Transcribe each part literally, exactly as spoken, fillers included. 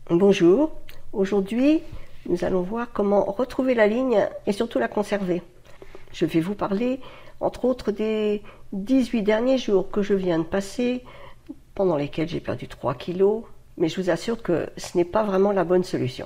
Bonjour, aujourd'hui nous allons voir comment retrouver la ligne et surtout la conserver. Je vais vous parler entre autres des dix-huit derniers jours que je viens de passer, pendant lesquels j'ai perdu trois kilos, mais je vous assure que ce n'est pas vraiment la bonne solution.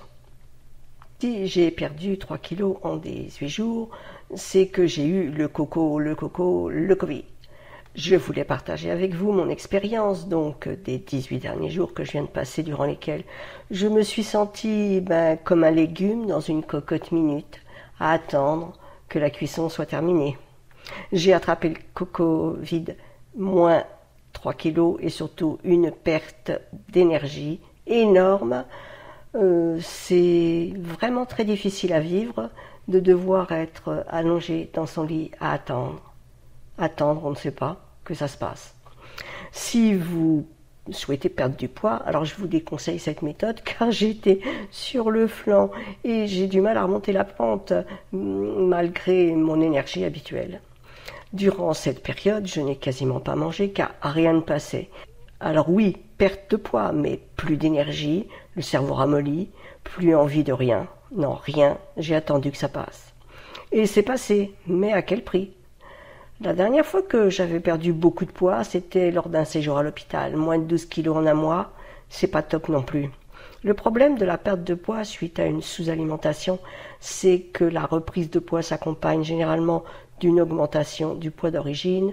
Si j'ai perdu trois kilos en dix-huit jours, c'est que j'ai eu le coco, le coco, le Covid. Je voulais partager avec vous mon expérience donc des dix-huit derniers jours que je viens de passer, durant lesquels je me suis sentie ben, comme un légume dans une cocotte minute, à attendre que la cuisson soit terminée. J'ai attrapé le Covid, moins trois kilos et surtout une perte d'énergie énorme. Euh, c'est vraiment très difficile à vivre de devoir être allongé dans son lit à attendre. Attendre, on ne sait pas que ça se passe. Si vous souhaitez perdre du poids, alors je vous déconseille cette méthode car j'étais sur le flanc et j'ai du mal à remonter la pente malgré mon énergie habituelle. Durant cette période, je n'ai quasiment pas mangé car rien ne passait. Alors oui, perte de poids, mais plus d'énergie, le cerveau ramolli, plus envie de rien. Non, rien, j'ai attendu que ça passe. Et c'est passé, mais à quel prix ? La dernière fois que j'avais perdu beaucoup de poids, c'était lors d'un séjour à l'hôpital. Moins de douze kilos en un mois, c'est pas top non plus. Le problème de la perte de poids suite à une sous-alimentation, c'est que la reprise de poids s'accompagne généralement d'une augmentation du poids d'origine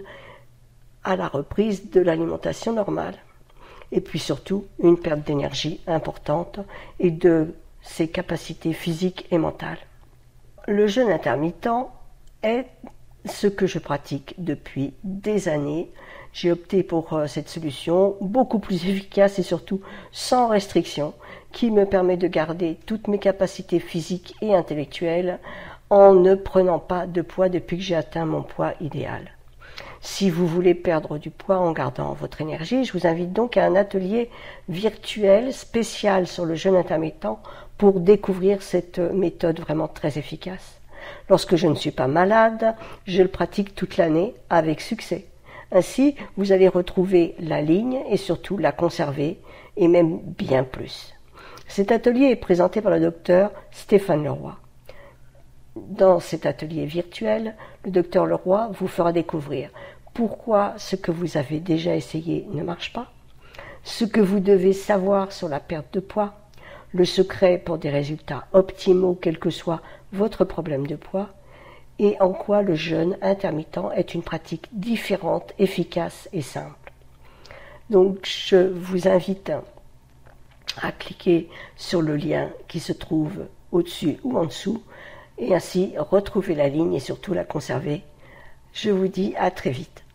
à la reprise de l'alimentation normale. Et puis surtout, une perte d'énergie importante et de ses capacités physiques et mentales. Le jeûne intermittent est ce que je pratique depuis des années. J'ai opté pour cette solution beaucoup plus efficace et surtout sans restriction, qui me permet de garder toutes mes capacités physiques et intellectuelles en ne prenant pas de poids depuis que j'ai atteint mon poids idéal. Si vous voulez perdre du poids en gardant votre énergie, je vous invite donc à un atelier virtuel spécial sur le jeûne intermittent pour découvrir cette méthode vraiment très efficace. Lorsque je ne suis pas malade, je le pratique toute l'année avec succès. Ainsi, vous allez retrouver la ligne et surtout la conserver, et même bien plus. Cet atelier est présenté par le docteur Stéphane Leroy. Dans cet atelier virtuel, le docteur Leroy vous fera découvrir pourquoi ce que vous avez déjà essayé ne marche pas, ce que vous devez savoir sur la perte de poids, le secret pour des résultats optimaux, quel que soit votre problème de poids, et en quoi le jeûne intermittent est une pratique différente, efficace et simple. Donc je vous invite à cliquer sur le lien qui se trouve au-dessus ou en dessous, et ainsi retrouver la ligne et surtout la conserver. Je vous dis à très vite.